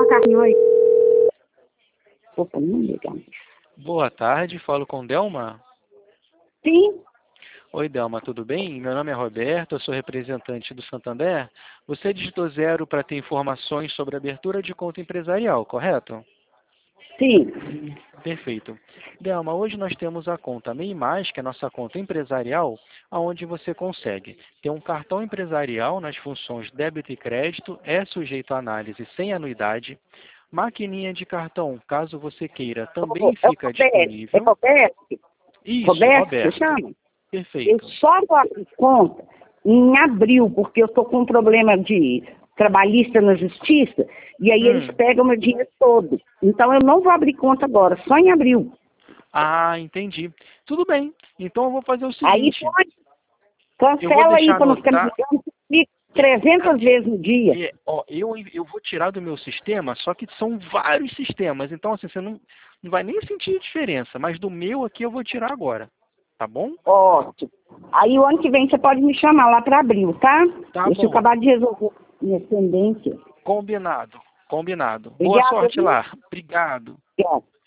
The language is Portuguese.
carrinho aí. Opa, não liga. Boa tarde, falo com Delma. Sim, Oi, Delma, tudo bem? Meu nome é Roberto, eu sou representante do Santander. Você digitou 0 para ter informações sobre abertura de conta empresarial, correto? sim. Perfeito. Delma, hoje nós temos a conta MEI+, que é a nossa conta empresarial, onde você consegue ter um cartão empresarial nas funções débito e crédito, é sujeito a análise sem anuidade. Maquininha de cartão, caso você queira, também É o fica Roberto. É disponível. Roberto? Isso, Roberto, você Roberto. chama? Eu Perfeito. só vou abrir conta em abril, porque eu estou com um problema de trabalhista na justiça, e aí eles pegam meu dinheiro todo. Então eu não vou abrir conta agora, só em abril. Ah, entendi. Tudo bem. Então eu vou fazer o Aí seguinte. pode, Eu vou cancela aí deixar para não ficar me anotar. ligando 300 vezes no dia. Eu vou tirar do meu sistema, só que são vários sistemas. Então, assim, você não vai nem sentir a diferença. Mas do meu aqui eu vou tirar agora. Tá bom? Ótimo. Aí o ano que vem você pode me chamar lá para abril, tá? Tá Deixa eu bom. acabar de resolver minha pendência. Combinado. Combinado. Boa Obrigada, sorte viu? lá. Obrigado. Obrigada.